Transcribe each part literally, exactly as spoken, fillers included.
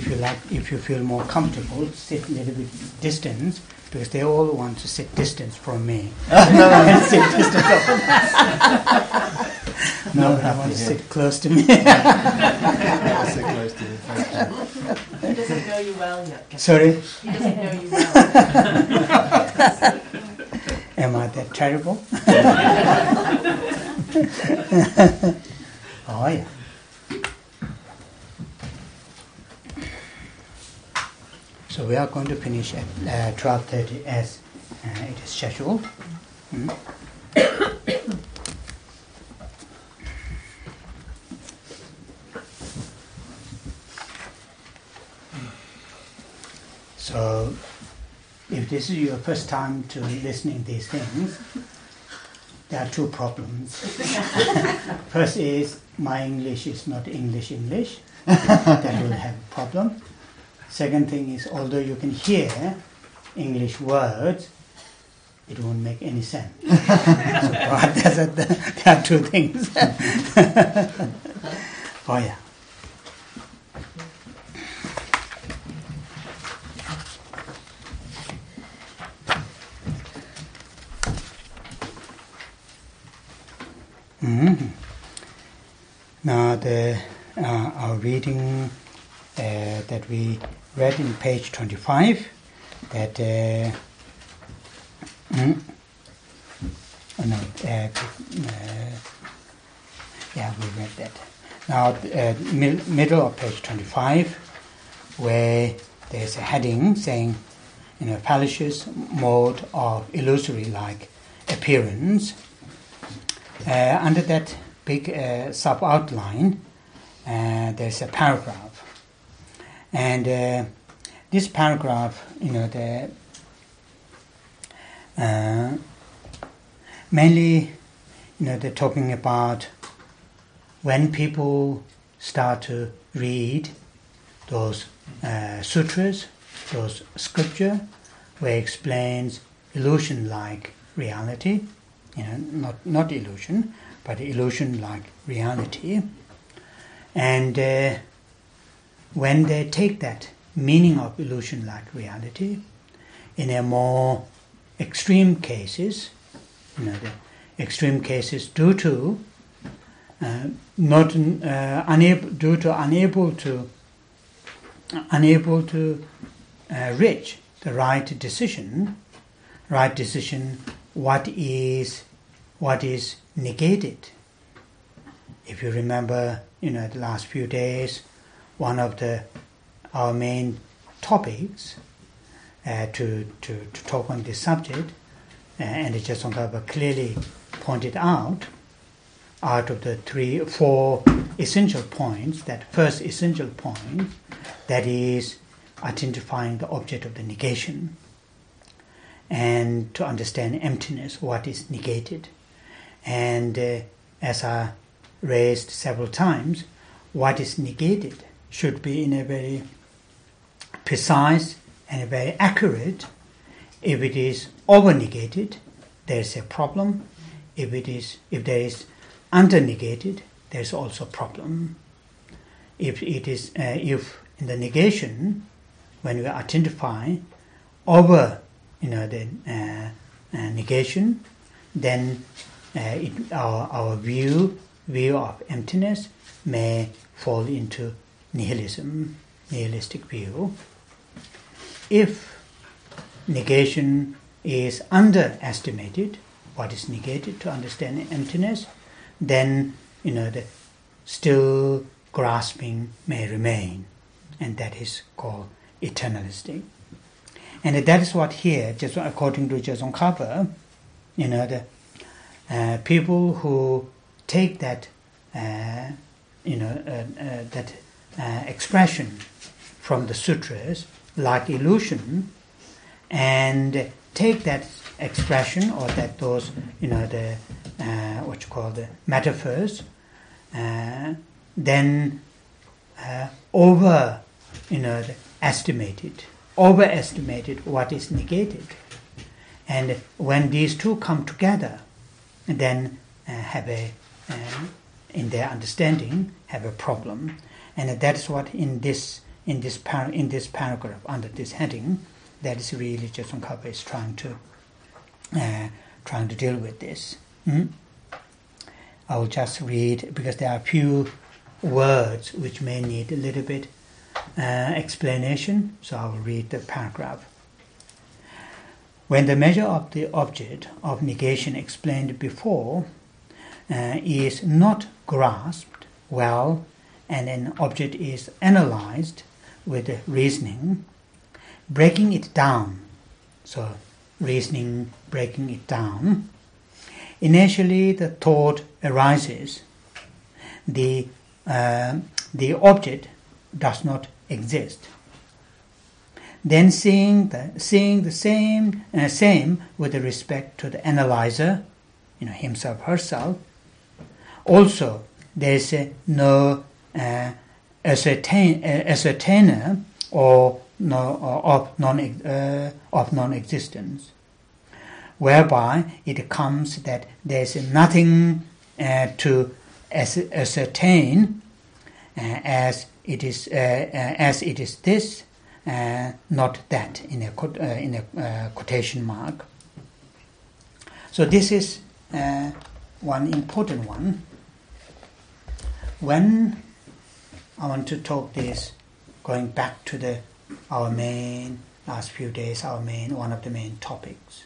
if you like, if you feel more comfortable, sit a little bit distance, because they all want to sit distance from me. And sit distance from No, I want to sit close to me. Sit close to you. He doesn't know you well yet. Sorry? He doesn't know you well. Am I that terrible? Oh, yeah. So we are going to finish at uh, twelve thirty as uh, it is scheduled. Mm. So if this is your first time to listening these things, there are two problems. First is my English is not English English. That will have a problem. Second thing is, although you can hear English words, it won't make any sense. So that's a, there are two things. Oh yeah. Mm-hmm. Now the uh, our reading uh, that we read in page twenty-five, that uh, mm, oh no, uh, uh, yeah, we read that. Now uh, mid- middle of page twenty-five, where there's a heading saying, you know, fallacious mode of illusory-like appearance. Uh, under that big uh, sub-outline, uh, there's a paragraph. And uh, this paragraph, you know, the uh, mainly, you know, they're talking about when people start to read those uh, sutras, those scripture, where it explains illusion-like reality, you know, not not illusion, but illusion-like reality, and uh, when they take that meaning of illusion-like reality in a more extreme cases, you know, the extreme cases due to uh, not uh, unable due to unable to unable to uh, reach the right decision, right decision. What is what is negated? If you remember, you know, the last few days, one of the our main topics uh, to, to to talk on this subject, uh, and Ajahn Tsongkhapa clearly pointed out, out of the three, four essential points, that first essential point, that is identifying the object of the negation, and to understand emptiness, what is negated. And uh, as I raised several times, what is negated should be in a very precise and a very accurate. If it is over-negated, there is a problem. If it is, if there is under-negated, there is also a problem. If it is, uh, if in the negation, when we identify over, you know, the uh, uh, negation, then uh, it, our our view view of emptiness may fall into nihilism, nihilistic view. If negation is underestimated, what is negated, to understand emptiness, then, you know, the still grasping may remain, and that is called eternalistic. And that is what here, just according to Ajahn Tsongkhapa, you know, the uh, people who take that, uh, you know, uh, uh, that uh, expression from the sutras, like illusion, and take that expression, or that those, you know, the uh, what you call the metaphors, uh, then uh, over, you know, the estimated. overestimated what is negated. And when these two come together, then uh, have a, uh, in their understanding, have a problem. And that is what in this in this par- in this paragraph under this heading, that is really Je Tsongkhapa is trying to uh, trying to deal with this. Mm? I will just read, because there are a few words which may need a little bit uh, explanation, so I will read the paragraph. When the measure of the object of negation explained before uh, is not grasped well, and an object is analyzed with reasoning, breaking it down, so reasoning, breaking it down, initially the thought arises, the, uh, the object does not exist. Then seeing the, seeing the same, uh, same with respect to the analyzer, you know, himself, herself, also there is uh, no uh, ascertain, uh, ascertainer or no or of non uh, of non-existence, whereby it comes that there is nothing uh, to ascertain uh, as it is uh, uh, as it is this, uh, not that, in a uh, in a uh, quotation mark. So this is uh, one important one. When I want to talk this, going back to the our main last few days, our main one of the main topics.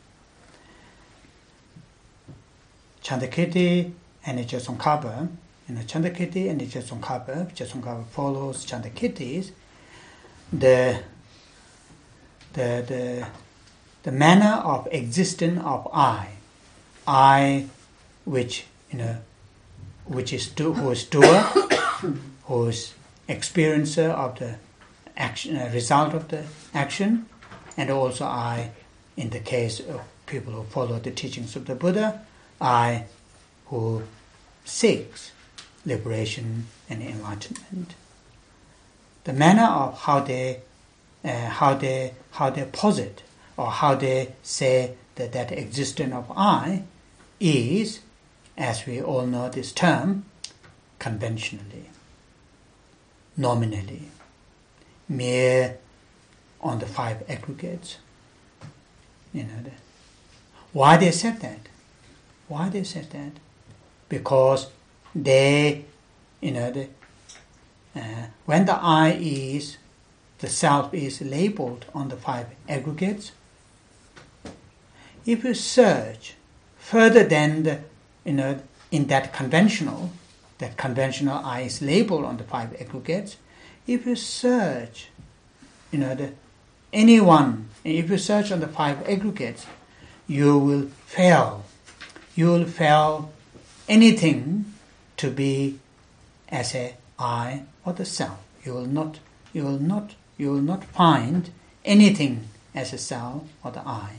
Chandakirti and Je Tsongkhapa, you know, Chandakirti and Je Tsongkhapa, Je Tsongkhapa follows Chandakirti's, the the the the manner of existence of I, I, which you know, which is do, who is doer, who is experiencer of the action, uh, result of the action, and also I, in the case of people who follow the teachings of the Buddha, I, who seeks liberation and enlightenment. The manner of how they, uh, how they, how they posit, or how they say that that existence of I is, as we all know this term, conventionally, nominally, mere on the five aggregates. You know, the, why they said that? Why they said that? Because they, you know, the, uh, when the I is, the self is labeled on the five aggregates, if you search further than the, you know, in that conventional, that conventional I is labeled on the five aggregates, if you search, you know, the, anyone, if you search on the five aggregates, you will fail. You will fail anything to be as a I or the self. You will not. You will not. You will not find anything as a self or the I.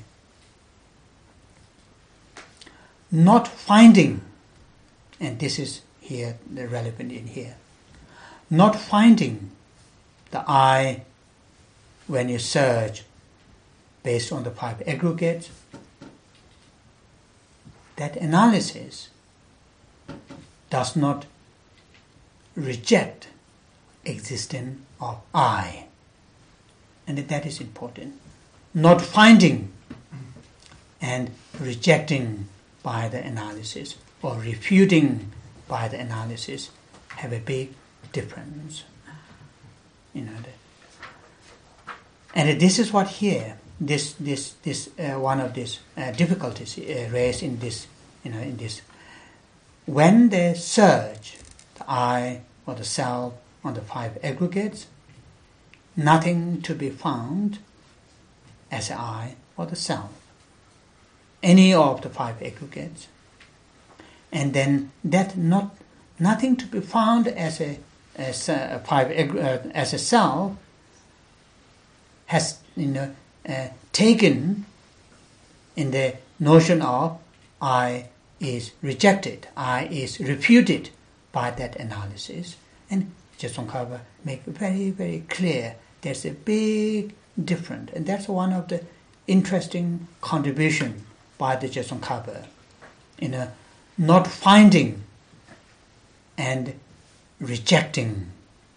Not finding, and this is here the relevant in here. Not finding the I when you search based on the five aggregates, that analysis does not reject existence of I. And that is important. Not finding and rejecting by the analysis or refuting by the analysis have a big difference. You know, the, and this is what here, this this this uh, one of these uh, difficulties uh, raised in this, you know, in this. When they search the I or the self on the five aggregates, nothing to be found as I or the self, any of the five aggregates, and then that not nothing to be found as a as a five uh, as a self has, you know, uh, taken in the notion of I is rejected, I is refuted by that analysis. And Je Tsongkhapa make very, very clear there's a big difference, and that's one of the interesting contribution by the Je Tsongkhapa, in a not finding and rejecting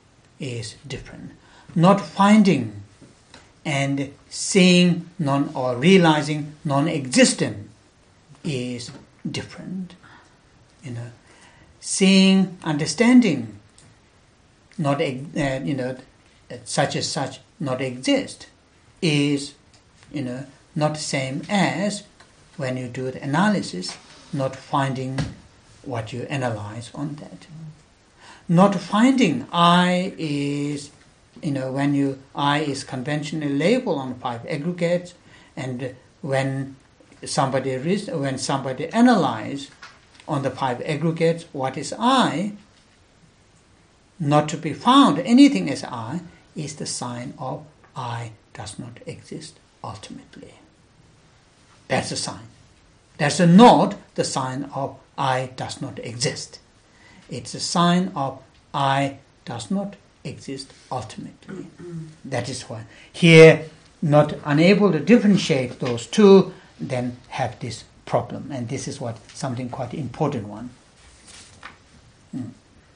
is different. Not finding and seeing non or realizing non-existent is different. You know, seeing, understanding, not uh, you know, such as such not exist is, you know, not the same as when you do the analysis, not finding what you analyze on that. Not finding I is, you know, when you I is conventionally labeled on five aggregates, and when somebody when somebody analyze on the five aggregates what is I, not to be found anything as I is the sign of I does not exist ultimately. That's a sign. That's a not the sign of I does not exist. It's a sign of I does not exist ultimately. That is why here, not unable to differentiate those two, then have this problem. And this is what something quite important one. Mm.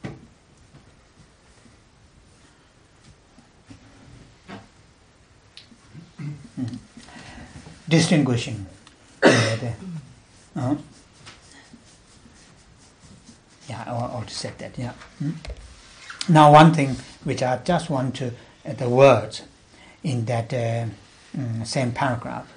Mm. Distinguishing. uh, yeah, I ought to say that. Yeah. Mm. Now, one thing which I just want to uh, the words in that uh, mm, same paragraph.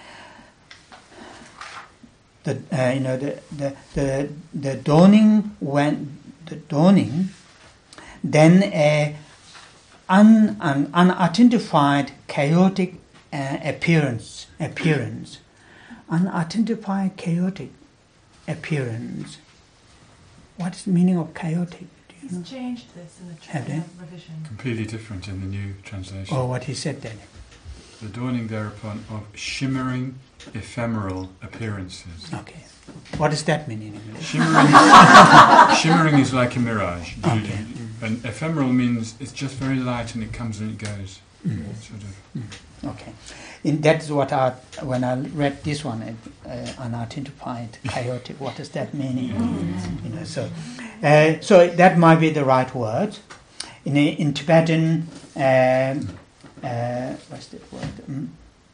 The uh, you know the the the the dawning when the dawning, then a un, un, unidentified chaotic uh, appearance appearance, unidentified chaotic appearance. What is the meaning of chaotic? Do you know? He's changed this in the tra- Have they? revision. Completely different in the new translation. Or what he said then? The dawning thereupon of shimmering, ephemeral appearances. Okay. What does that mean in English? Shimmering is, shimmering is like a mirage. Okay. And ephemeral means it's just very light and it comes and it goes. Mm. Sort of. Mm. Okay. In that's what I, when I read this one, uh, unidentified, chaotic, what does that mean? Mm. You know, so, uh, so that might be the right word. In, in Tibetan, um, uh, what's the word? Mm.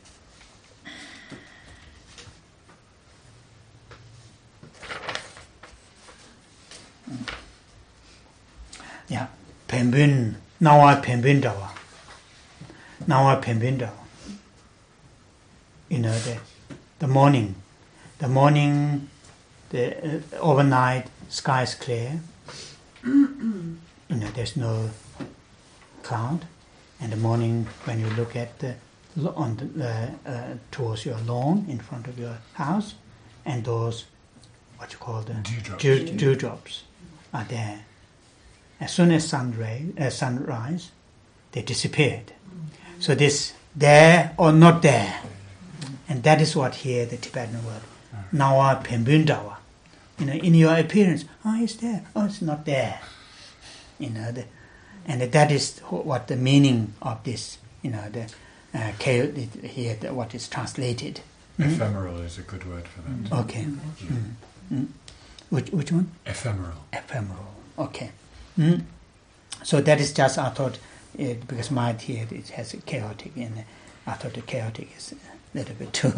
Mm. Yeah, Pembun. Now I Pembundawa. Now I Pembundawa. You know, the the morning, the morning, the uh, overnight sky is clear. You know, there's no cloud, and the morning when you look at the on the uh, uh, towards your lawn in front of your house, and those what you call the Dewdrops. dew, dewdrops are there. As soon as sun ray, uh, sunrise, they disappeared. So this there or not there. And that is what here the Tibetan word, Nawa Pembundawa. You know, in your appearance, oh, it's there, oh, it's not there. You know, the, and that is what the meaning of this, you know, the uh, here, the, what is translated. Ephemeral mm? is a good word for that. Okay. Mm. Mm. Which, which one? Ephemeral. Ephemeral, okay. Mm. So that is just, I thought, uh, because my here it has a chaotic, and I thought the chaotic is a little bit too.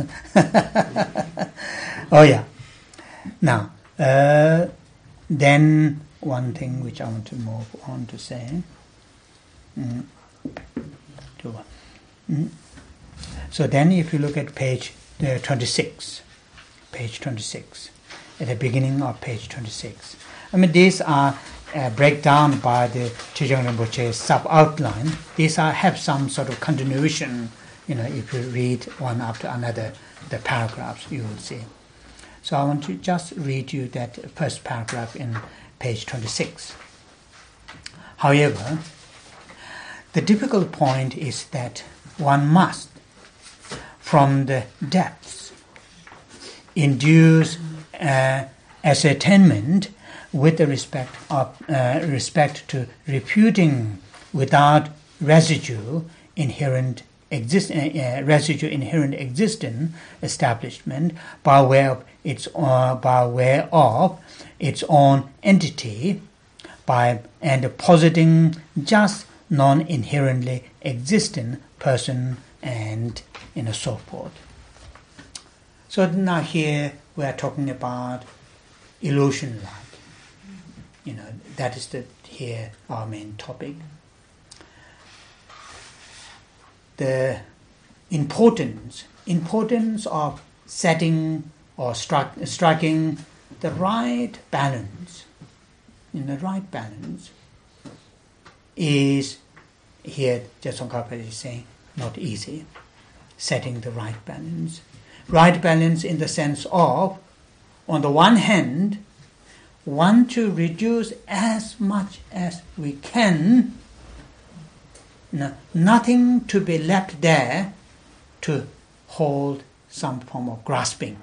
Oh yeah. Now, uh, then one thing which I want to move on to say. Mm. To, mm. So then, if you look at page uh, twenty-six, page twenty-six, at the beginning of page twenty-six. I mean, these are uh, breakdown by the Chögyam Rinpoche sub-outline. These are have some sort of continuation. You know, if you read one after another, the paragraphs, you will see. So I want to just read you that first paragraph in page twenty-six. However, the difficult point is that one must, from the depths, induce uh, ascertainment with the respect of uh, respect to refuting without residue inherent exist uh, uh, residue inherent existing establishment by way of its uh, by way of its own entity, by and positing just non-inherently existing person and you know, so forth. So now here we are talking about illusion-like. You know, that is the here our main topic. The importance importance of setting or stri- striking the right balance, in the right balance, is here Tsongkhapa is saying not easy. Setting the right balance, right balance in the sense of, on the one hand, want to reduce as much as we can, no, nothing to be left there to hold some form of grasping.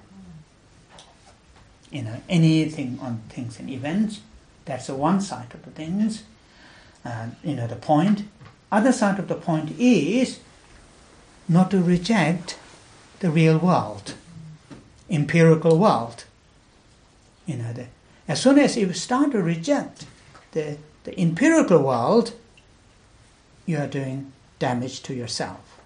You know, anything on things and events, that's the one side of the things. Uh, you know, the point. Other side of the point is not to reject the real world, empirical world. You know, the, as soon as you start to reject the, the empirical world, you are doing damage to yourself,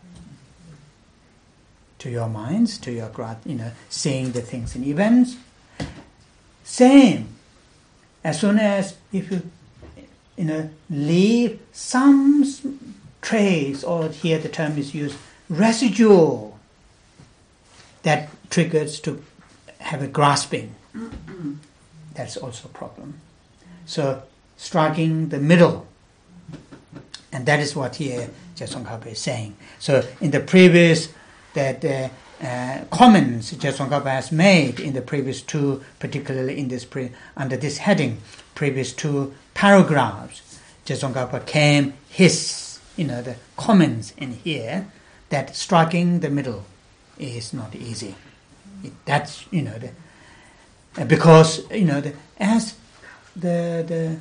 to your minds, to your, you know, seeing the things and events. Same, as soon as if you, you know, leave some trace, or here the term is used, residual, that triggers to have a grasping. That's also a problem. So striking the middle, and that is what here Tsongkhapa is saying. So in the previous, that uh, uh, comments Tsongkhapa has made in the previous two, particularly in this pre, under this heading, previous two paragraphs, Tsongkhapa came his, you know, the comments in here that striking the middle is not easy. It, that's, you know, the, uh, because, you know, the, as the the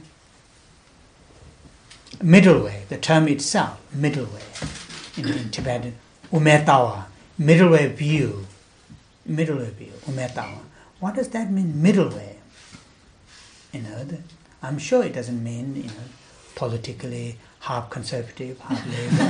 middle way, the term itself, middle way, in, in Tibetan, umetawa, middle way view, middle way view, umetawa. What does that mean, middle way? You know, the, I'm sure it doesn't mean, you know, politically half conservative, half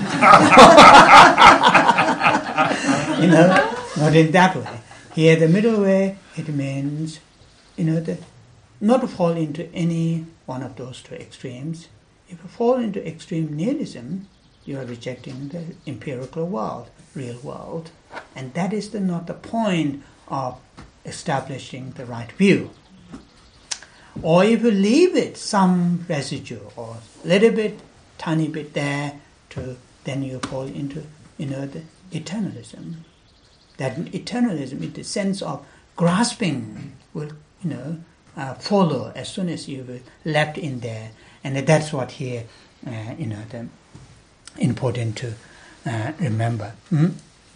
labor. You know, not in that way. Here, the middle way, it means, you know, the, not to fall into any one of those two extremes. If you fall into extreme nihilism, you are rejecting the empirical world, real world, and that is the, not the point of establishing the right view. Or if you leave it some residue or little bit, tiny bit there, to then you fall into, you know, the eternalism. That eternalism, in the sense of grasping, will, you know, uh, follow as soon as you left in there, and that's what here, uh, you know, the important to uh, remember. Mm?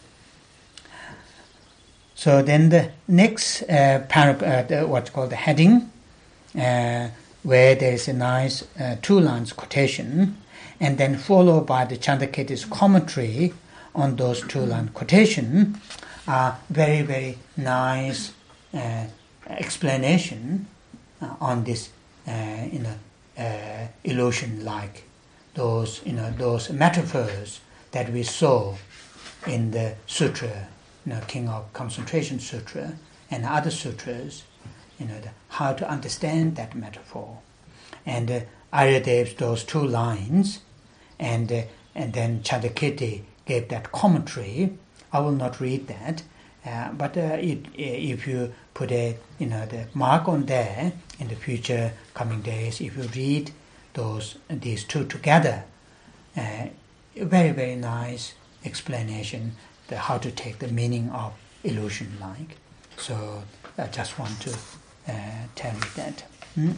So then the next uh, paragraph, uh, what's called the heading, uh, where there is a nice uh, two lines quotation, and then followed by the Chandrakirti's commentary on those two line quotation, are very very nice uh, explanation uh, on this, uh, you know, uh, illusion like those, you know, those metaphors that we saw in the sutra, you know, King of Concentration Sutra and other sutras, you know, the, how to understand that metaphor. And uh, Aryadev's those two lines, and uh, and then Chandrakirti gave that commentary. I will not read that, uh, but uh, it, if you put a, you know, the mark on there in the future coming days, if you read those these two together, uh, very very nice explanation the how to take the meaning of illusion like. So I just want to uh, tell you that. Hmm?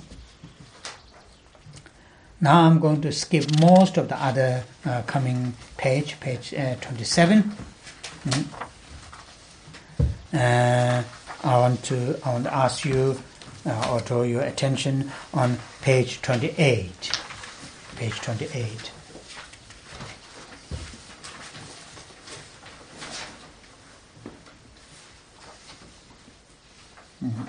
Now I'm going to skip most of the other uh, coming page, page uh, twenty-seven. Hmm? Uh, I want to I want to ask you uh, or draw your attention on page twenty-eight. Page twenty-eight. Mm-hmm.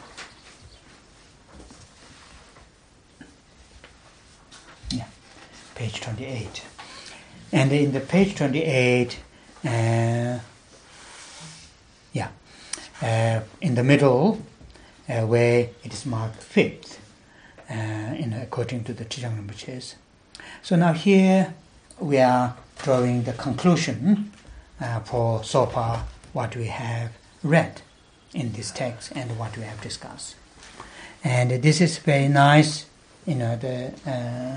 Yeah. page twenty-eight. And in the page twenty-eight, uh, yeah, uh, in the middle, uh, where it is marked fifth, uh, in, according to the Trijang Rinpoches. So now here we are drawing the conclusion uh, for so far what we have read in this text and what we have discussed. And this is very nice, you know, the, uh,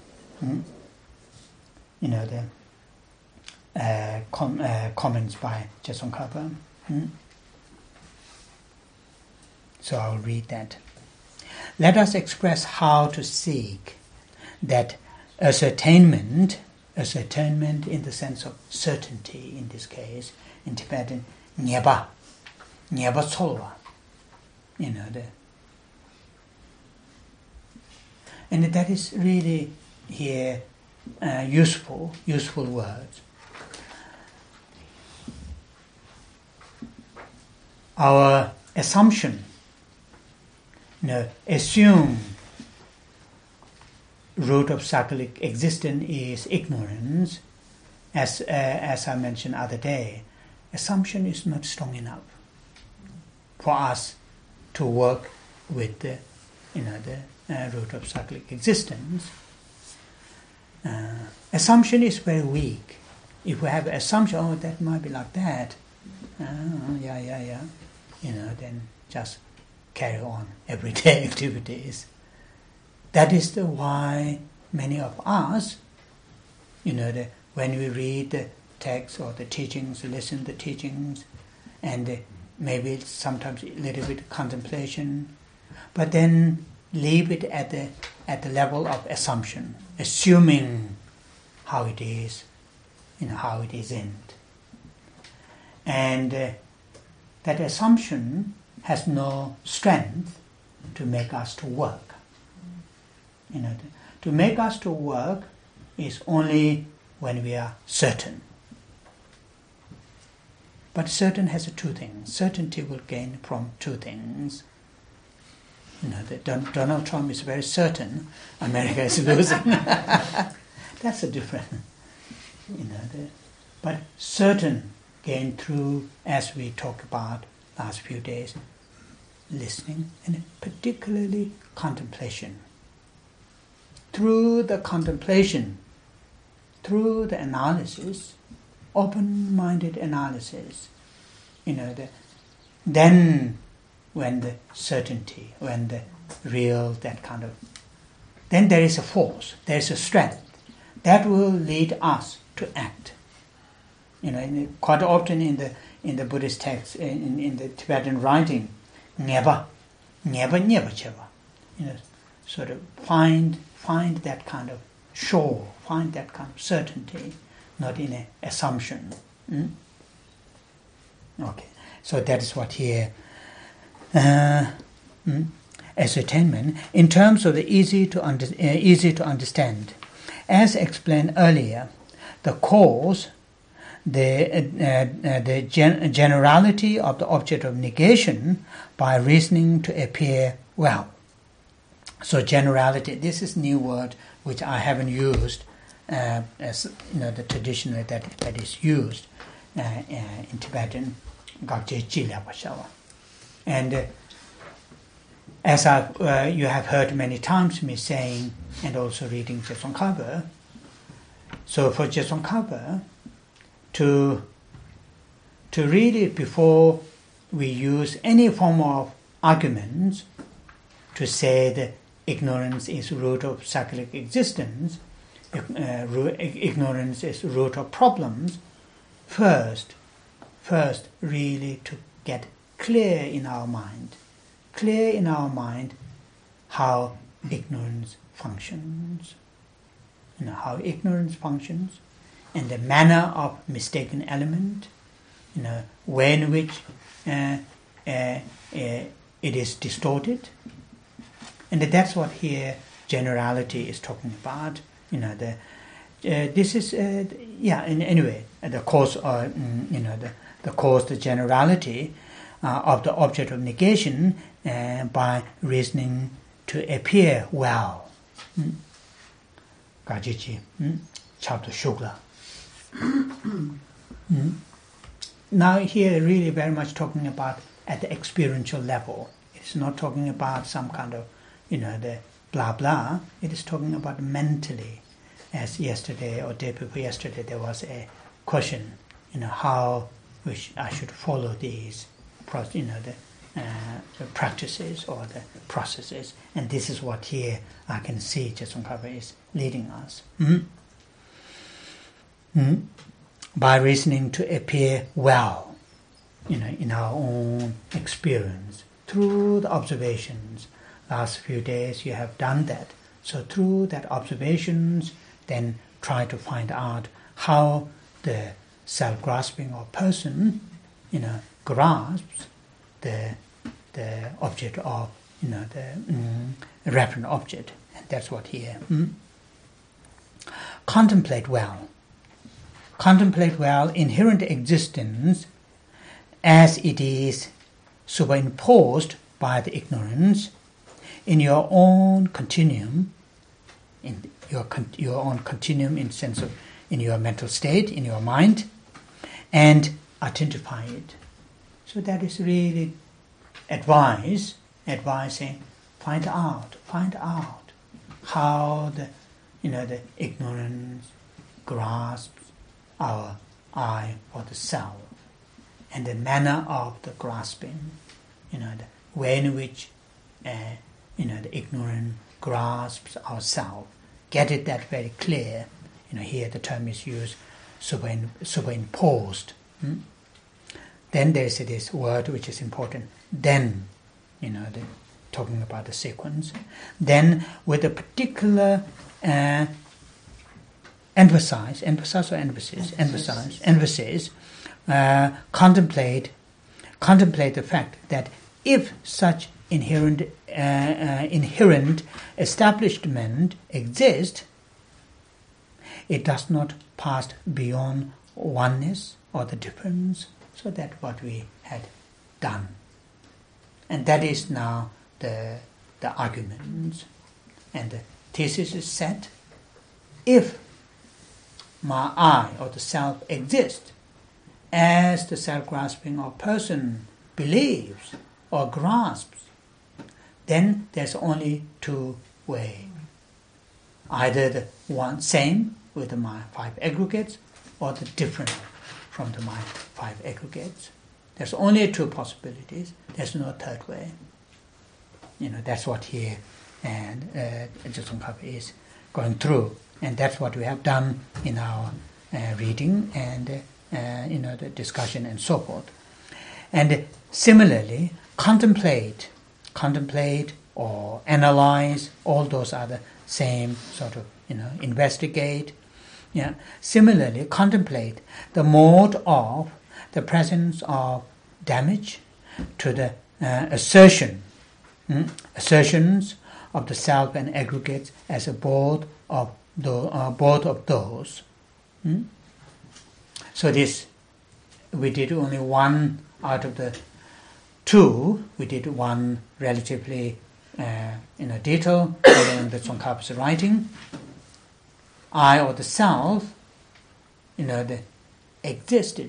you know, the uh, com- uh, comments by Je Tsongkhapa. Mm? So I'll read that. Let us express how to seek that ascertainment, ascertainment in the sense of certainty in this case, in Tibetan, nyeba, nyeba tsolwa, you know, the, and that is really here uh, useful, useful words. Our assumption, you know, assume root of cyclic existence is ignorance, as uh, as I mentioned other day. Assumption is not strong enough for us to work with the, you know, the uh, root of cyclic existence. Uh, assumption is very weak. If we have assumption, oh, that might be like that, uh, yeah, yeah, yeah, you know, then just carry on everyday activities. That is the why many of us, you know, the, when we read the text or the teachings, listen to the teachings, and uh, maybe sometimes a little bit of contemplation, but then leave it at the at the level of assumption, assuming how it is, you know, how it isn't. And uh, that assumption has no strength to make us to work. You know, to make us to work is only when we are certain. But certain has two things. Certainty will gain from two things. You know, that Don, Donald Trump is very certain America is losing. That's a different. You know, the, but certain gain through, as we talk about last few days, listening and particularly contemplation. Through the contemplation, through the analysis, open-minded analysis, you know, the, then when the certainty, when the real, that kind of, then there is a force, there is a strength that will lead us to act. You know, in the, quite often in the in the Buddhist text, in, in the Tibetan writing, nyeba, nyeba nyeba cheva, you know, sort of find find that kind of sure, find that kind of certainty, not in an assumption. Mm? Okay, so that is what here. Uh, mm, ascertainment in terms of the easy to under, uh, easy to understand, as explained earlier, the cause, the uh, uh, the gen- generality of the object of negation by reasoning to appear well. So generality, this is new word which I haven't used uh, as you know the traditional that that is used uh, uh, in Tibetan, Gakje Jila Bashawa. And uh, as I, uh, you have heard many times me saying, and also reading Je Tsongkhapa, so for Je Tsongkhapa, to, to read it before we use any form of arguments to say that ignorance is root of cyclic existence, uh, ro- ignorance is root of problems, first, first really to get clear in our mind, clear in our mind how ignorance functions, you know, how ignorance functions, and the manner of mistaken element, you know, way in which uh, uh, uh, it is distorted, and that's what here generality is talking about. You know, the uh, this is uh, yeah. In anyway, the cause, uh, you know, the the cause, the generality. Uh, of the object of negation uh, by reasoning to appear well. Mm. Gajichi, mm? Chapter Shukla. mm? Now here really very much talking about at the experiential level. It's not talking about some kind of, you know, the blah blah. It is talking about mentally. As yesterday or day before yesterday there was a question, you know, how which I should follow these, you know, the, uh, the practices or the processes, and this is what here I can see Tsongkhapa is leading us. Mm? Mm? By reasoning to appear well, you know, in our own experience through the observations. Last few days you have done that. So through that observations, then try to find out how the self-grasping or person, you know, grasps the the object of, you know, the mm, referent object, and that's what here. Mm? Contemplate well. Contemplate well inherent existence as it is superimposed by the ignorance in your own continuum, in your your own continuum in sense of in your mental state, in your mind, and identify it. So that is really advice, advising, find out, find out how the, you know, the ignorance grasps our I or the self, and the manner of the grasping, you know, the way in which, uh, you know, the ignorant grasps ourself. Get it that very clear. You know, here the term is used, superin, superimposed. Hmm? Then there is this word which is important. Then, you know, the, talking about the sequence. Then, with a particular uh, emphasis, emphasis or emphasis, emphasis, emphasis, uh, contemplate, contemplate the fact that if such inherent, uh, uh, inherent establishment exists, it does not pass beyond oneness or the difference. So that's what we had done. And that is now the, the argument. And the thesis is set. If my I or the self exists as the self-grasping or person believes or grasps, then there's only two ways. Either the one same with the my five aggregates, or the different from the my five aggregates. There's only two possibilities. There's no third way. You know, that's what here and uh, Tsongkhapa is going through, and that's what we have done in our uh, reading and uh, uh, you know, the discussion and so forth. And similarly, contemplate, contemplate or analyze. All those are the same sort of, you know, investigate. Yeah. Similarly, contemplate the mode of the presence of damage to the uh, assertion, mm, assertions of the self and aggregates as a both of the uh, both of those. Mm? So this, we did only one out of the two. We did one relatively uh, in a detail in the Tsongkhapa's writing. I or the self, you know, the existed,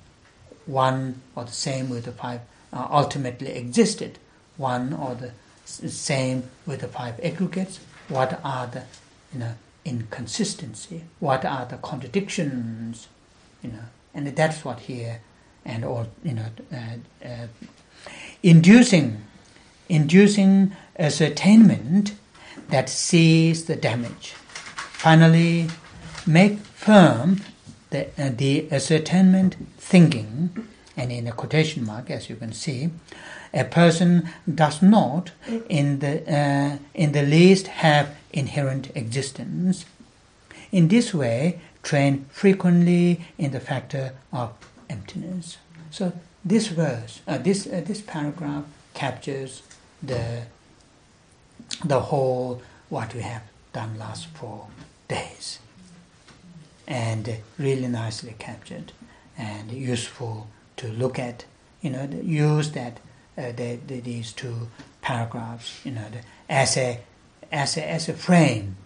one or the same with the five, uh, ultimately existed, one or the s- same with the five aggregates. What are the, you know, inconsistency? What are the contradictions? You know, and that's what here, and all, you know, uh, uh, inducing, inducing ascertainment that sees the damage. Finally, make firm the, uh, the ascertainment thinking, and in a quotation mark, as you can see, a person does not in the uh, in the least have inherent existence. In this way, train frequently in the factor of emptiness. So this verse, uh, this uh, this paragraph captures the the whole what we have done last four days, and really nicely captured and useful to look at. You know, the, use that uh, the, the, these two paragraphs, you know, the, as a as a as a frame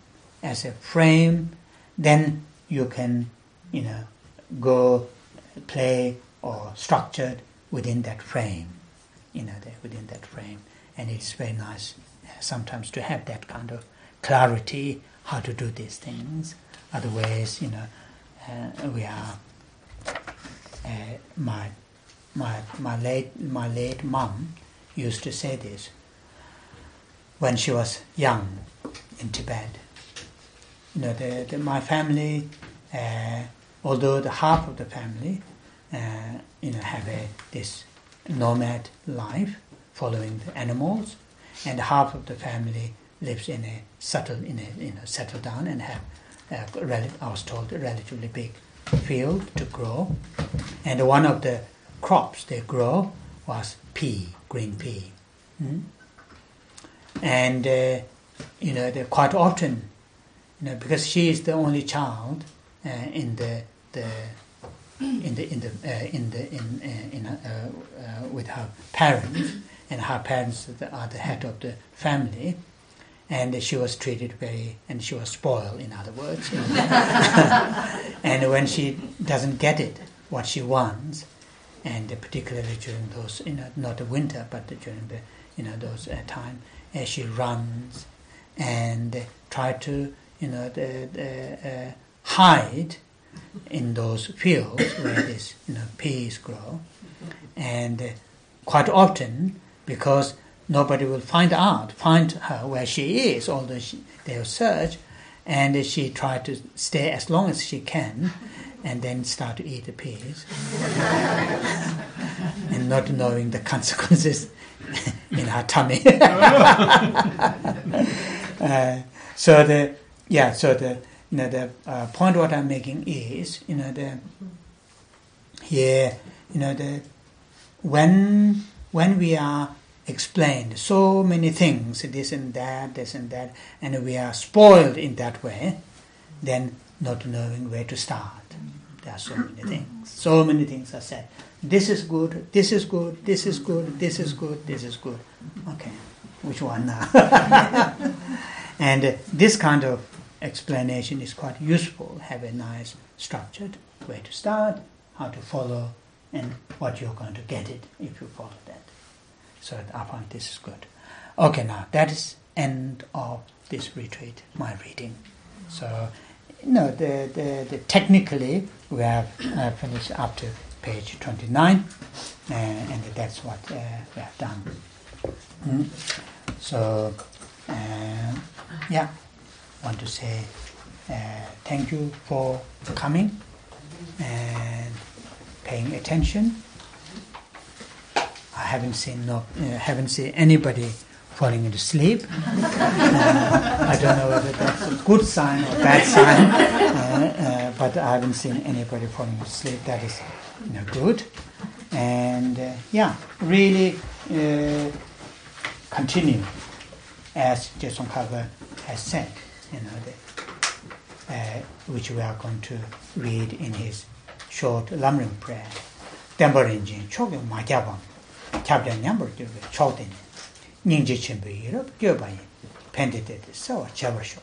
as a frame, then you can, you know, go play or structured within that frame, you know, the, within that frame. And it's very nice uh, sometimes to have that kind of clarity how to do these things. Otherwise, you know, uh, we are uh, my my my late my late mom used to say this when she was young in Tibet. You know, the, the, my family, uh, although the half of the family, uh, you know, have a this nomad life, following the animals, and half of the family lives in a settle in a you know settle down and have a rel- I was told a relatively big field to grow, and one of the crops they grow was pea, green pea, mm? and uh, you know they quite often, you know, because she is the only child uh, in the the in the in the uh, in the in uh, in uh, uh, with her parents, and her parents are the head of the family, and she was treated very, and she was spoiled, in other words. And when she doesn't get it, what she wants, and particularly during those, you know, not the winter, but during the, you know, those uh, time, uh, she runs and uh, try to, you know, the, the, uh, hide in those fields where this, you know, peas grow, and uh, quite often, because nobody will find out, find her where she is, although she, they'll search, and she tried to stay as long as she can, and then start to eat the peas, and not knowing the consequences in her tummy. uh, so the yeah, so the you know the uh, point what I'm making is you know the here you know the when when we are explained so many things, this and that, this and that, and we are spoiled in that way, then not knowing where to start. There are so many things. So many things are said. This is good, this is good, this is good, this is good, this is good. Okay, which one now? And uh, this kind of explanation is quite useful. Have a nice structured way to start, how to follow, and what you're going to get it if you follow that. So I find this is good. Okay, now that is end of this retreat, my reading. So, you know, the, the, the technically we have uh, finished up to page twenty-nine, uh, and that's what uh, we have done. Mm. So, uh, yeah, want to say uh, thank you for coming and paying attention. I haven't seen no, uh, haven't seen anybody falling into sleep. Uh, I don't know whether that's a good sign or bad sign, uh, uh, but I haven't seen anybody falling into sleep. That is, you know, good. And uh, yeah, really uh, continue, as Jason Carver has said, you know, the, uh, which we are going to read in his short Lamrim prayer. Tembarinjin choge majabam. Chabda nyambar gyöbe chogdeni nyingje chimbe yirab gyobayi pendetete sawa chabasho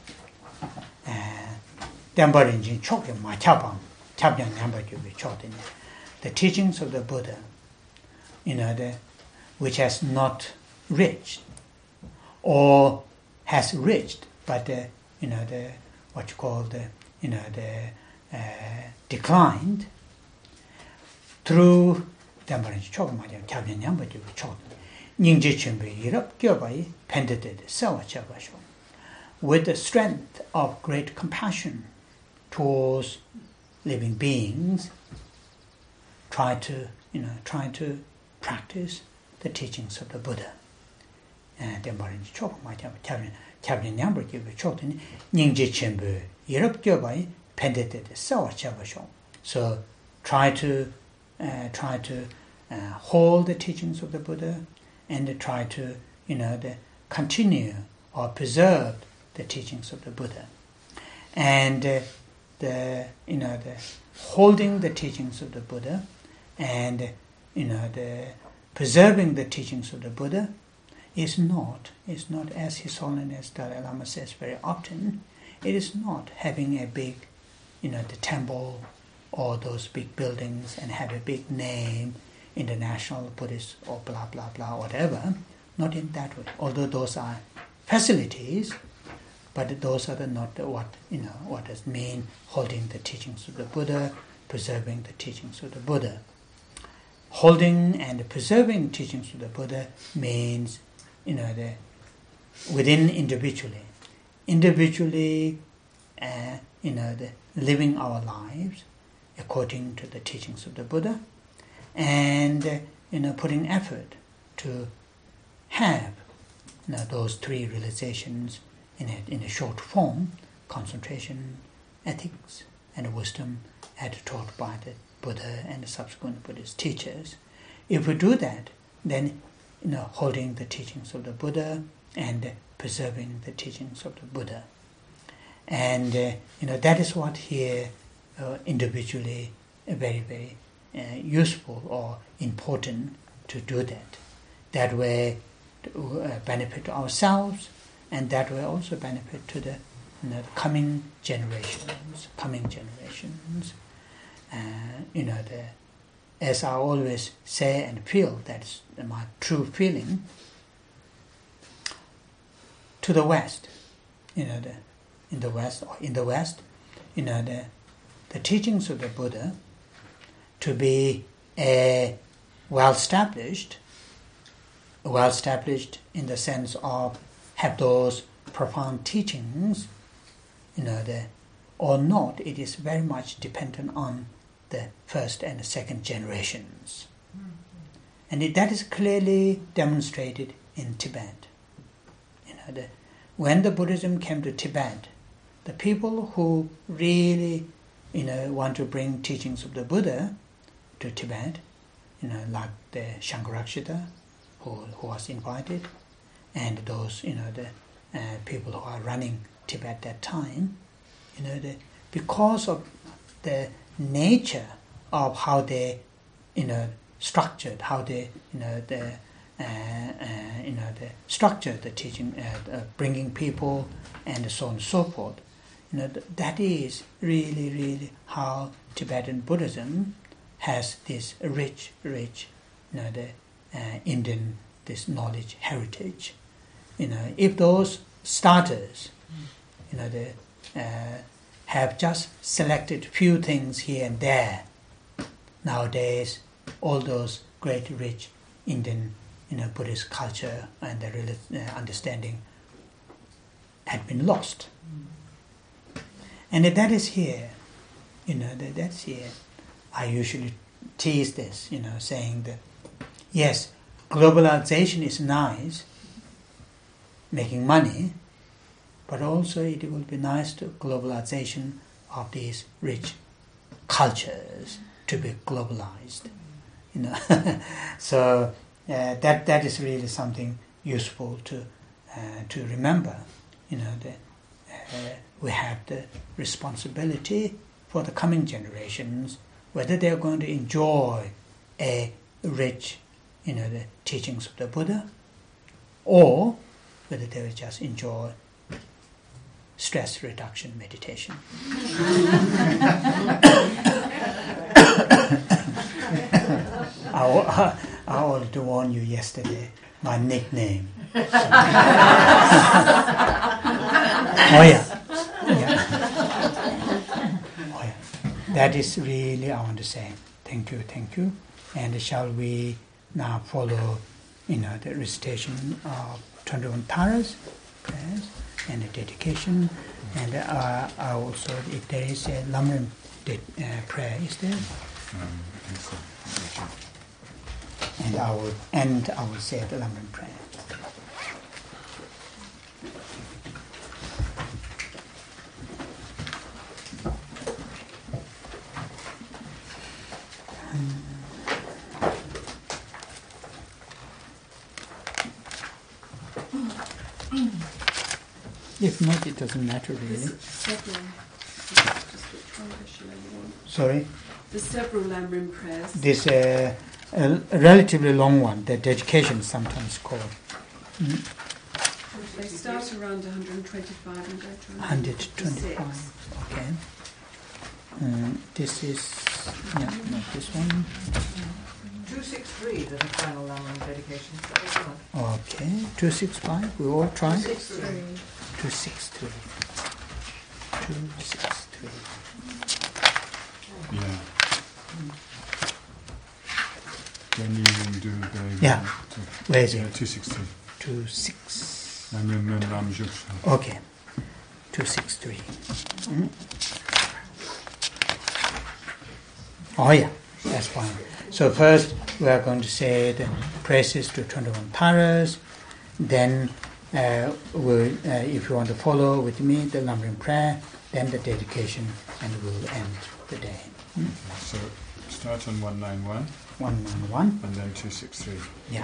Dambarinjin choge ma chabam chabda nyambar gyöbe chogdeni. The teachings of the Buddha, you know, the, which has not reached or has reached, but the, you know, the what you call the, you know, the uh, declined through Dambarinjin choge ma chabda nyambar gyöbe chogdeni nyingje chimbe yirab gyobayi pendetete sawa chabasho. With the strength of great compassion towards living beings, try to, you know, try to practice the teachings of the Buddha. And Dambarinjin choge ma chabda nyambar gyöbe chogdeni nyingje chimbe yirab gyobayi pendetete sawa chabasho. So try to uh, try to uh, hold the teachings of the Buddha, and to try to, you know, the continue or preserve the teachings of the Buddha. And uh, the, you know, the holding the teachings of the Buddha and, you know, the preserving the teachings of the Buddha is not, is not, as His Holiness Dalai Lama says very often, it is not having a big, you know, the temple or those big buildings and have a big name, International Buddhist or blah blah blah, whatever. Not in that way. Although those are facilities, but those are the not the what you know what does mean holding the teachings of the Buddha, preserving the teachings of the Buddha. Holding and preserving the teachings of the Buddha means, you know, the within individually, individually, uh, you know, the living our lives according to the teachings of the Buddha, and uh, you know, putting effort to have, you know, those three realizations in a in a short form: concentration, ethics, and wisdom, as taught by the Buddha and the subsequent Buddhist teachers. If we do that, then, you know, holding the teachings of the Buddha and preserving the teachings of the Buddha, and uh, you know, that is what here uh, individually uh, very very uh, useful or important to do that. That way, to uh, benefit to ourselves, and that way also benefit to the, you know, the coming generations, coming generations. Uh, you know, the, as I always say and feel, that's my true feeling, to the West, you know, the, in the West, or in the West, you know, the, the teachings of the Buddha to be a well-established, well-established in the sense of have those profound teachings, you know, the, or not, it is very much dependent on the first and the second generations. Mm-hmm. And it, that is clearly demonstrated in Tibet. You know, the, when the Buddhism came to Tibet, the people who really, you know, want to bring teachings of the Buddha to Tibet, you know, like the Shankarakshita, who, who was invited, and those, you know, the uh, people who are running Tibet at that time, you know, the, because of the nature of how they, you know, structured, how they, you know, the, uh, uh, you know, the structure the teaching, uh, uh, bringing people, and so on and so forth. You know, th- that is really, really how Tibetan Buddhism has this rich, rich, you know, the uh, Indian this knowledge heritage. You know, if those starters, you know, the uh, have just selected few things here and there, nowadays all those great rich Indian, you know, Buddhist culture and the real uh, understanding had been lost. Mm. And that is here, you know, that, that's here. I usually tease this, you know, saying that, yes, globalization is nice, making money, but also it will be nice to globalization of these rich cultures to be globalized, you know. So uh, that that is really something useful to uh, to remember. You know, that uh, we have the responsibility for the coming generations, whether they are going to enjoy a rich, you know, the teachings of the Buddha, or whether they will just enjoy stress reduction meditation. I, I wanted to warn you yesterday, my nickname. So. Oh yeah. yeah. Oh yeah. That is really, I want to say, thank you, thank you. And shall we now follow, you know, the recitation of twenty-one Taras, prayers, and the dedication, and uh, I also, if there is a Lamrim de- uh, prayer, is there? Um, and I will end, I will say the Lamrim prayer. If not, it doesn't matter really. Several. Sorry? There's several Lamrim prayers. This uh, a relatively long one, the dedication is sometimes called. Mm. They start around one hundred twenty-five and go to one hundred twenty-five. Okay. Uh, this is, yeah, not this one. two sixty-three, the final Lamrim dedication. That was the one. Okay, two sixty-five, we all try? two sixty-three. two sixty-three. two sixty-three. Yeah. Then you do very Yeah. good. Where is Yeah, it? two sixty. two six. Lamrim and Lam Juksha. Okay, two sixty-three. Mm. Oh yeah, that's fine. So first we are going to say the praises to twenty-one paras. Then, uh, we'll, uh, if you want to follow with me the Lamrim prayer, then the dedication, and we'll end the day. Mm. So start on one ninety-one one ninety-one. and then two sixty-three. Yeah.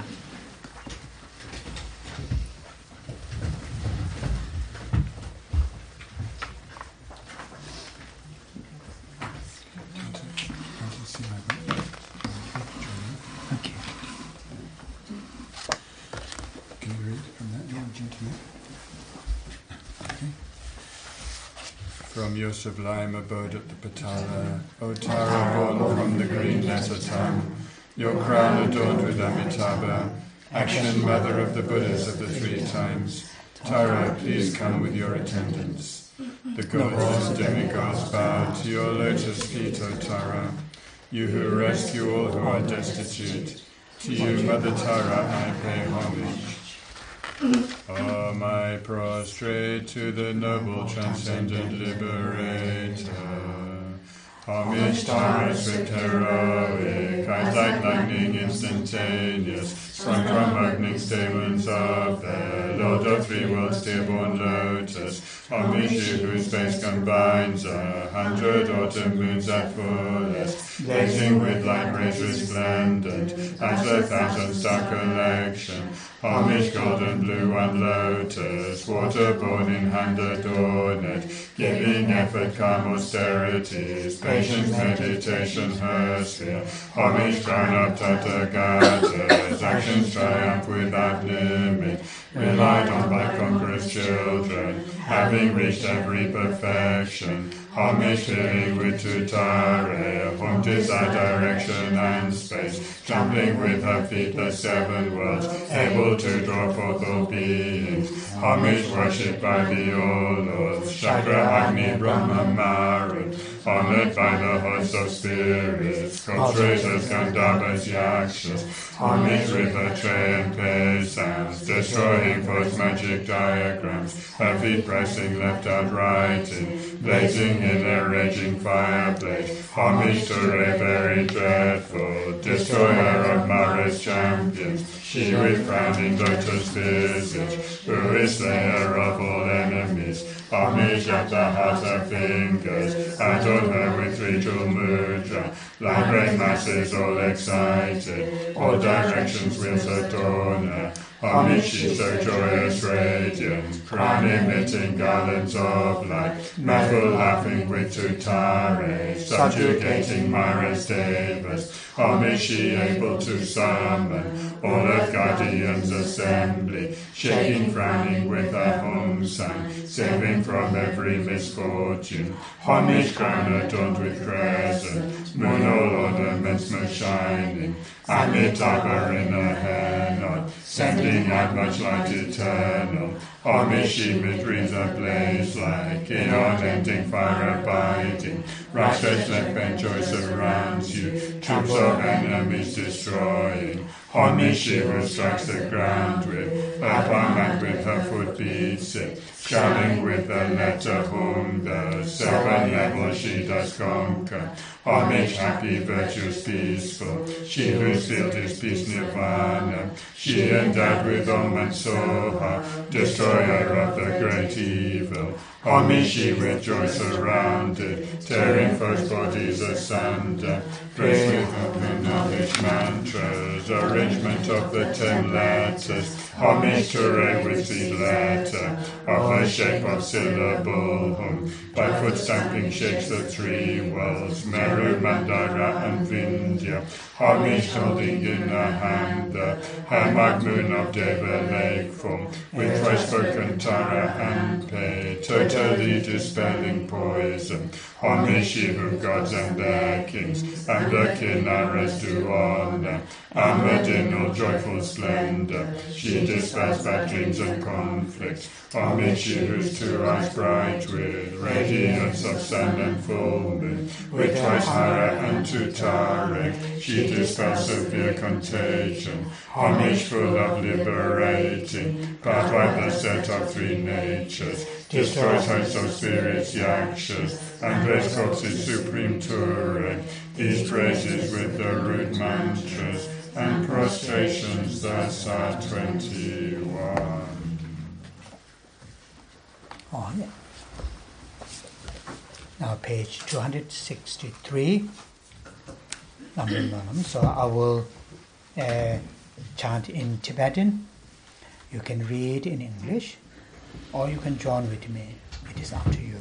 Can't you see my book? Okay. Can you read from that, yeah, gentlemen? Okay. From your sublime abode at the Patala, O Tara born from the green Nesatam, your crown adorned with Amitabha, action mother of the Buddhas of the three times, Tara, please come with your attendants. The gods and demigods bow to your lotus feet, O Tara, you who rescue all who are destitute. To you, Mother Tara, I pay homage. Om I prostrate to the noble transcendent liberator. Homage Tara, swift heroic, eyes like lightning instantaneous, sprung from Agni's demons of the Lord of three worlds, dear-born lotus. Homage you whose face combines a hundred autumn moons at fullest, blazing with light rays resplendent, as the thousand star collection. Homage golden blue and lotus, water-born in hand adorned, giving effort calm austerities, patience, meditation, her sphere. Homage crown up Tathagatas, actions triumph without limit, relied on by conquerors' children, having reached every perfection. Homage filling with Tutare, whom desire direction and space, trampling with her feet the seven worlds, able to draw forth all beings. Homage worshipped by the all lords, Shakra, Agni, Brahma, Marut, honored by the hosts of spirits, cultrators, Gandharvas, Yakshas. Homage with her tray and peasants, destroying forth magic diagrams, her feet pressing left out writing, blazing in a raging fireplace. Homage to Ray, very dreadful, destroyer of Mara's champions, she with frowning lotus visage, who is slayer of all enemies. Homage at the heart her fingers, adorn her with three jewel mudra, like great masses all excited, all directions wheels adorn her. Homage she so joyous radiant, crown emitting garlands of light, mirthful laughing with Tutare, subjugating Mara's devas. Homage she able to summon all of guardians assembly, shaking, frowning with her home sign, saving from every misfortune. Homage crown adorned with crescent, moon all ornaments most shining, Amitabha in her hair knot, sending out much light eternal. Homage she mid-breathes ablaze like, in unending fire abiding, right-stretched left and joy surrounds you, troops of enemies destroying. Homage she who strikes the ground with her palm and with her foot beats it, shouting with the letter whom the seven levels she does conquer. Homage happy, virtuous, peaceful, she whose field is peace nirvana, she endowed with Om and Soha, destroyer of the great evil. Homage she with joy surrounded, tearing foes' bodies asunder, praise with open knowledge mantras, arrangement of the ten letters. Homage to Ray with the letter, of the shape of syllable hum, by foot stamping shakes the three worlds, Meru, Mandara and Vindhya. Harmish holding in a hand the hammock moon of Deva Lake form, with twice-spoken Tara and Pei, totally dispelling poison. Homage Shivu gods and their kings, and the Kinnaras do honor. Armored in all joyful splendor, she dispels bad dreams and conflicts. Homage Shivu's two eyes bright with radiance of sun and full moon, with twice Hara and Tutare, she dispels severe contagion. Homage full of liberating, powered by the set of three natures, destroys hosts of spirits, yakshas, and bless corpses supreme Turin. These praises with the rude mantras and prostrations, thus are twenty-one. Oh, yeah. Now page two hundred sixty-three. So I will uh, chant in Tibetan. You can read in English, or you can join with me. It is up to you.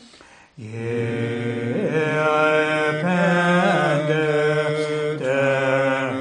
Yeah.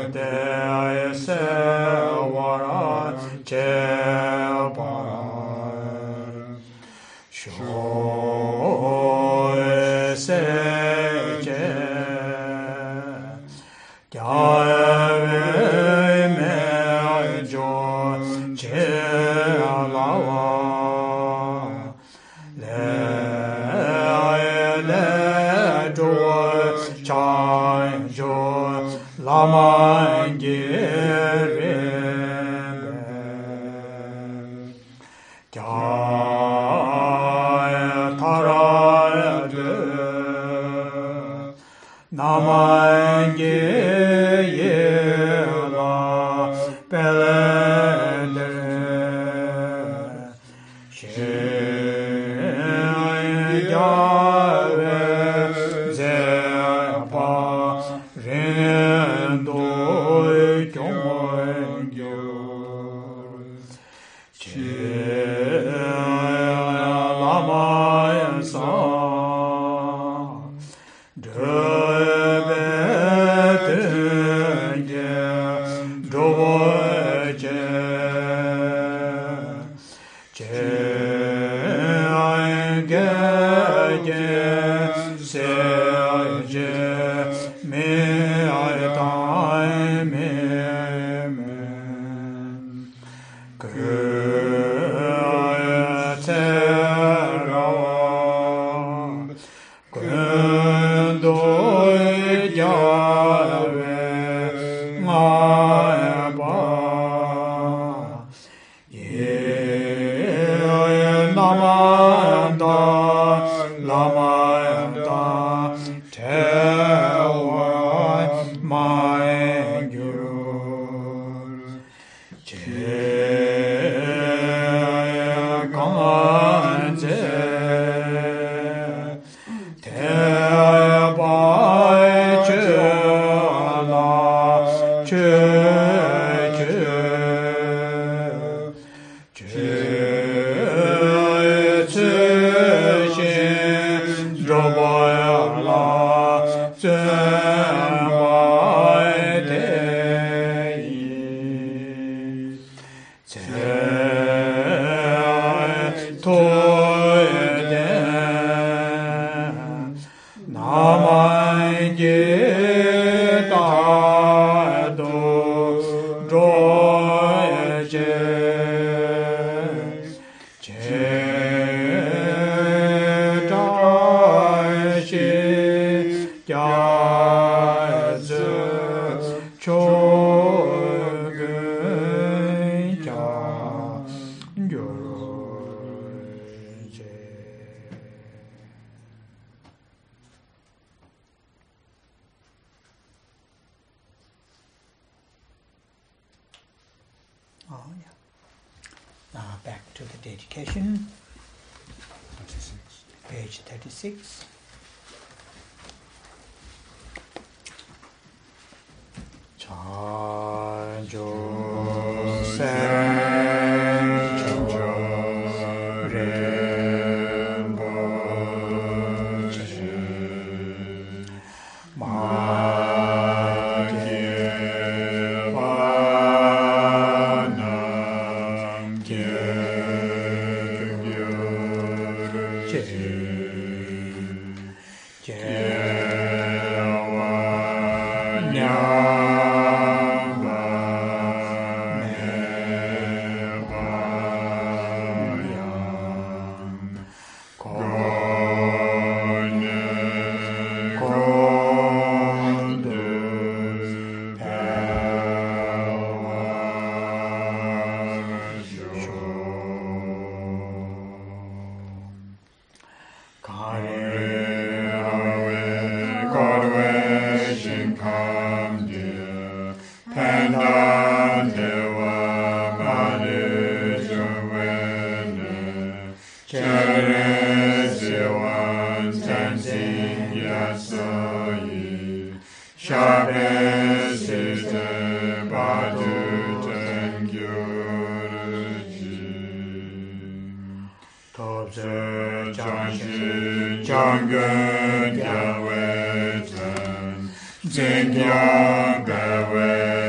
Jing Yang Bewe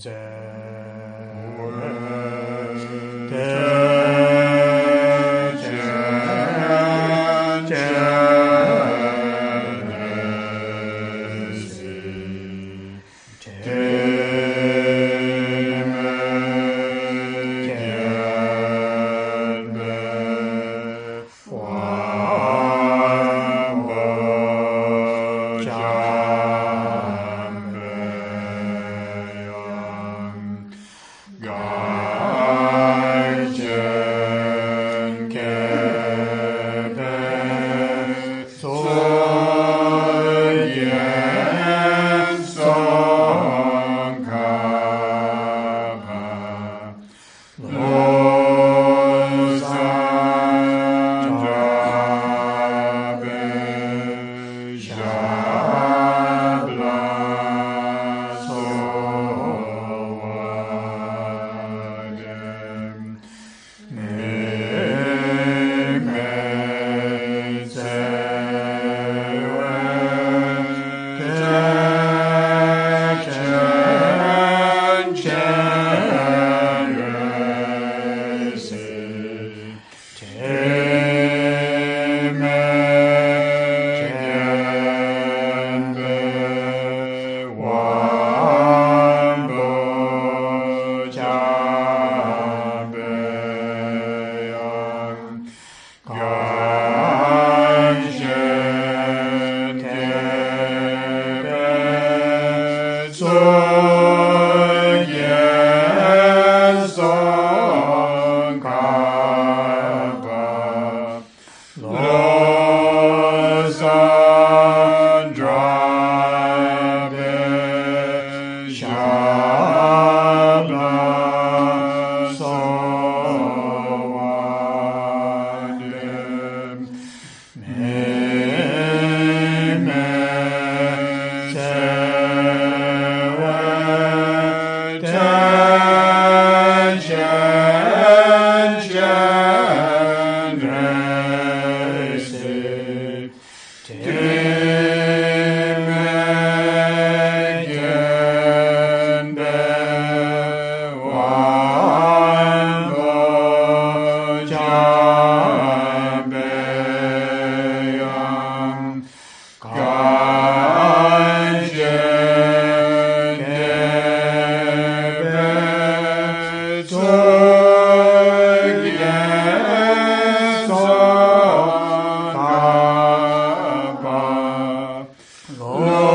Lord.